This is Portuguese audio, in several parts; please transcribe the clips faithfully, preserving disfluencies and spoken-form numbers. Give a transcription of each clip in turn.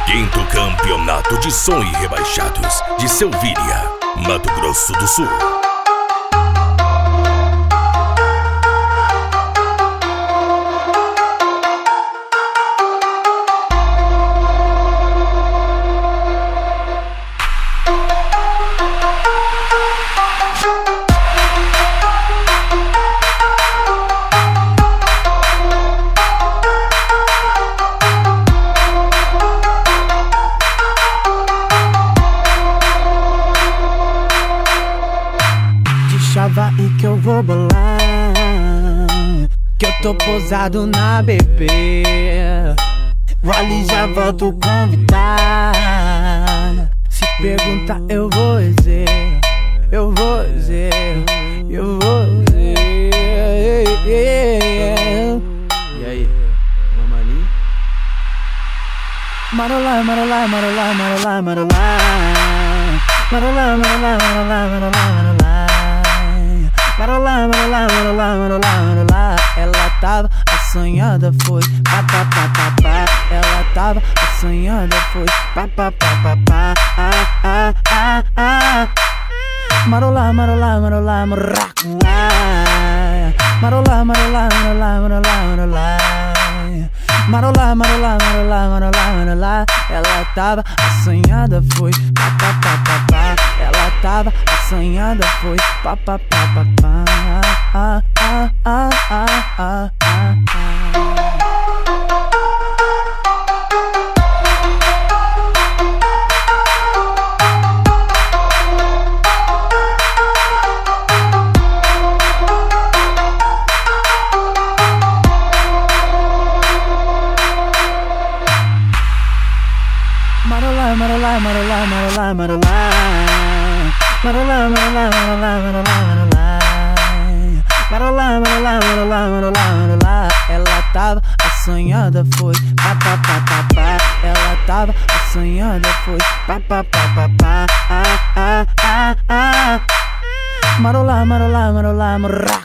Quinto Campeonato de Som e Rebaixados de Selvíria, Mato Grosso do Sul. Chava e que eu vou bolar, que eu tô posado na B B. Vou ali, já volto convidar. Se perguntar eu vou dizer, eu vou dizer, eu vou dizer. E aí, meu maninho? Marolá, marolá, marolá, marolá, marolá. Marolá, marolá, marolá, marolá, marolá. Marolá, marolá, marolá, marolá, marolá. Ela tava assanhada, foi pá, pá, pá, pá, pá. Ela tava assanhada, foi pá, pá, pá, pá, pá. Ah, ah, ah, ah. Marolá, marolá, marolá, marolá. Marolá, marolá, marolá, marolá, marolá. Marolá, marolá, marolá, marolá, marolá. Ela tava assanhada, foi pá, pá, pá, pá, pá. Ela tava assanhada, foi pá, pá, pá, pá, pá. Ah, ah, ah, ah, ah, ah, Marolá, marolá, marolá, marolá, marolá. Marolá, marolá, marolá, marolá, marolá. Marolá, marolá, marolá, marolá, marolá. Ela tava assanhada, foi pá, pá, pá, pá, pá. Ela tava assanhada, foi pá, pá, pá, pá, pá. Ah, ah, ah, ah. Marolá, marolá, marolá, marolá.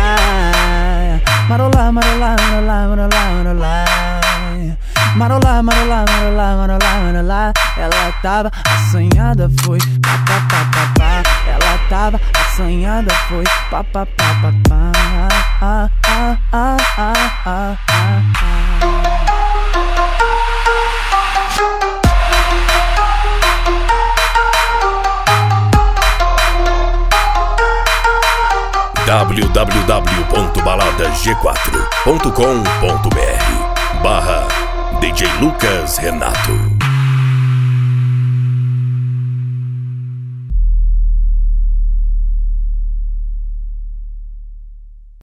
Marolá, marolá, marolá, marolá, marolá. Marolá, marolá, marolá, marolá, marolá. Ela tava assanhada, foi pá, pá, pá, pá, pá. Ela tava assanhada, foi pá, pá, pá, pá, pá. Ah, ah, ah, ah, ah, ah, w w w ponto balada g quatro ponto com ponto b r barra D J Lucas Renato.